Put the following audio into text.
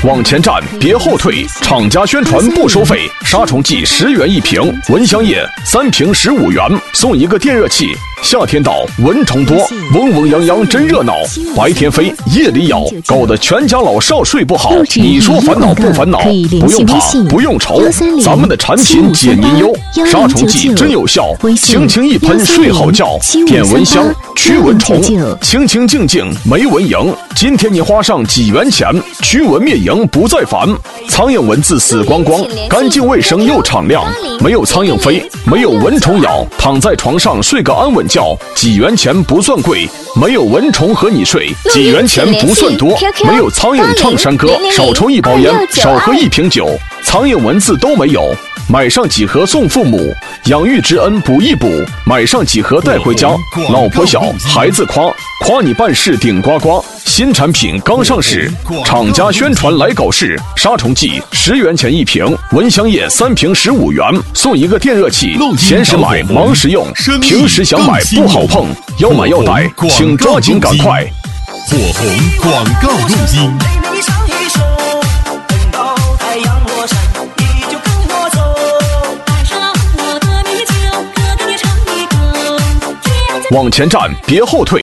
往前站，别后退。厂家宣传不收费，杀虫剂10元一瓶，蚊香液3瓶15元，送一个电热器。夏天到，蚊虫多，嗡嗡泱泱真热闹。白天飞，夜里咬，搞得全家老少睡不好。你说烦恼不烦恼？不用怕，不用愁，咱们的产品解您忧。杀虫剂真有效，轻轻一喷睡好觉。点蚊香，驱蚊虫，清清静静没蚊蝇。今天你花上几元钱，驱蚊灭蝇不再烦。苍蝇蚊子死光光，干净卫生又敞亮，没有苍蝇飞，没有蚊虫咬，躺在床上睡个安稳觉，几元钱不算贵，没有蚊虫和你睡，几元钱不算多，没有苍蝇唱山歌，少抽1包烟，少喝1瓶酒，苍蝇蚊子都没有。买上几盒送父母，养育之恩补一补，买上几盒带回家，老婆小孩子夸，夸你办事顶呱呱。新产品刚上市，厂家宣传来搞事。杀虫剂10元钱一瓶，蚊香液3瓶15元，送一个电热器。闲时买，忙时用，平时想买不好碰，要买要逮，请抓紧赶快。 火红广告录音。 往前站，别后退。